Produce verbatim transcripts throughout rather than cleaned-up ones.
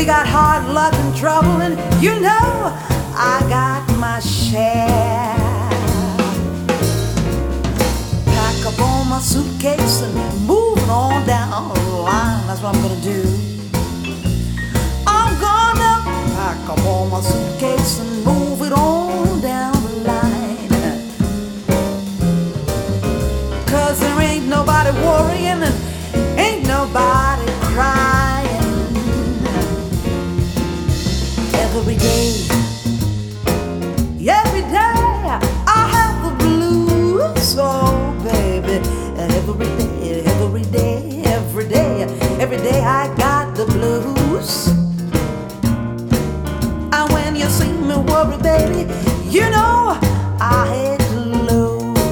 got hard luck and trouble, and you know I got my share. Pack up all my suitcase and move on down the line. That's what I'm gonna do. I'm gonna pack up all my suitcase and move it on down the line. 'Cause there ain't nobody worrying and ain't nobody crying. Every day, every day I have the blues, oh baby. Every day, every day, every day, every day I got the blues. And when you see me worry, baby, you know I hate to lose.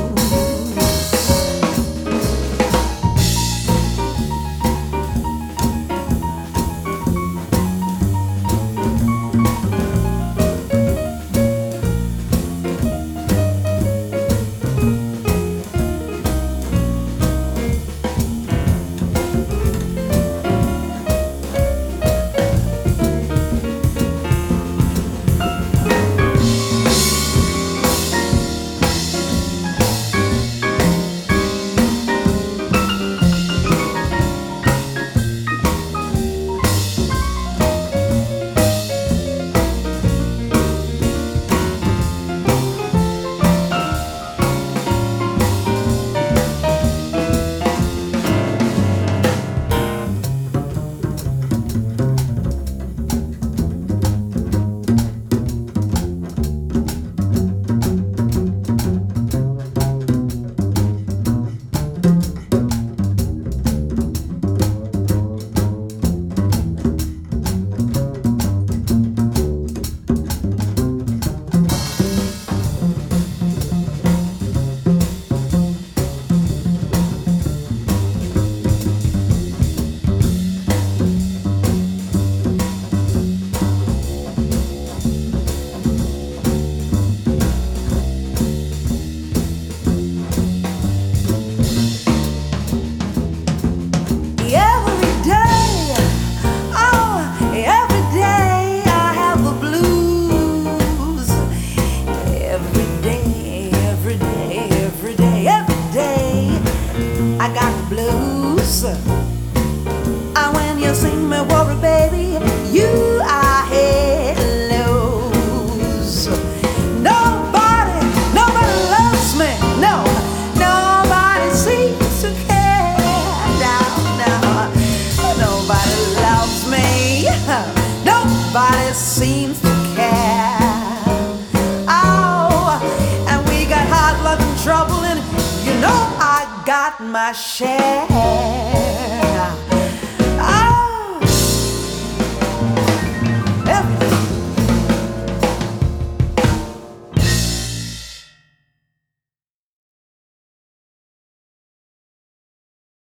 I got the blues. And when you see me worry, baby, you are hate lose. Nobody, nobody loves me. No, nobody seems to care. No, no, nobody loves me. Nobody seems to care. Oh, and we got hard luck and trouble, and you know I got my share.